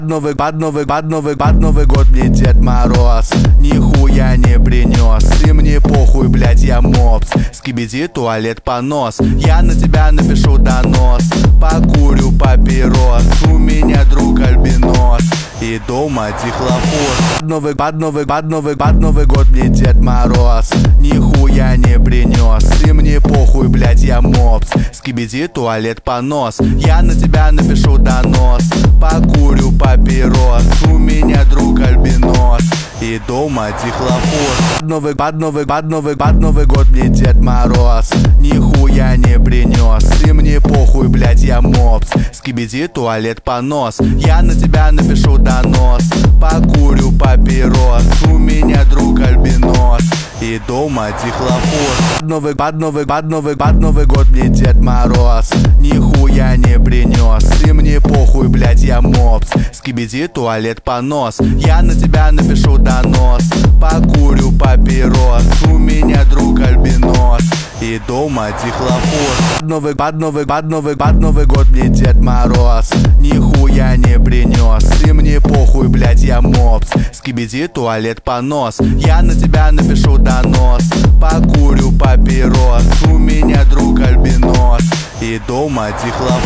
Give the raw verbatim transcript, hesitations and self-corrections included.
Новый, под новый, под новый, под Новый год мне Дед Мороз нихуя не принес. И мне похуй, блять, я мопс. Скибиди, туалет, понос. Я на тебя напишу донос. Покурю папирос. У меня друг альбинос. И дома дихлофос. Новый, под новый, под новый, под Новый год мне Дед Мороз нихуя не принес. И мне похуй, блять, я мопс. Скибиди, туалет, понос. Я на тебя напишу донос. Покурю папирос. У меня друг альбинос. И дома дихлофос. Новый, под новый, под новый, под Новый год мне Дед Мороз нихуя не принес. И мне похуй, блять, я мопс. Скибиди, туалет, понос. Я на тебя напишу донос. Покурю папирос. У меня друг альбинос. И дома дихлофос. Новый, под новый, под новый, под Новый год мне Дед Мороз нихуя не принес. И мне похуй, блять, я мопс. Скибиди, туалет, понос. Я на тебя напишу донос. Покурю папирос. У меня друг альбинос. И дома дихлофос. Новый, под новый, под новый, под Новый год мне Дед Мороз нихуя не принес. И мне похуй, блять, я мопс. Скибиди, туалет, понос. Я на тебя напишу донос. Покурю папирос. У меня друг альбинос. И дома дихлофос.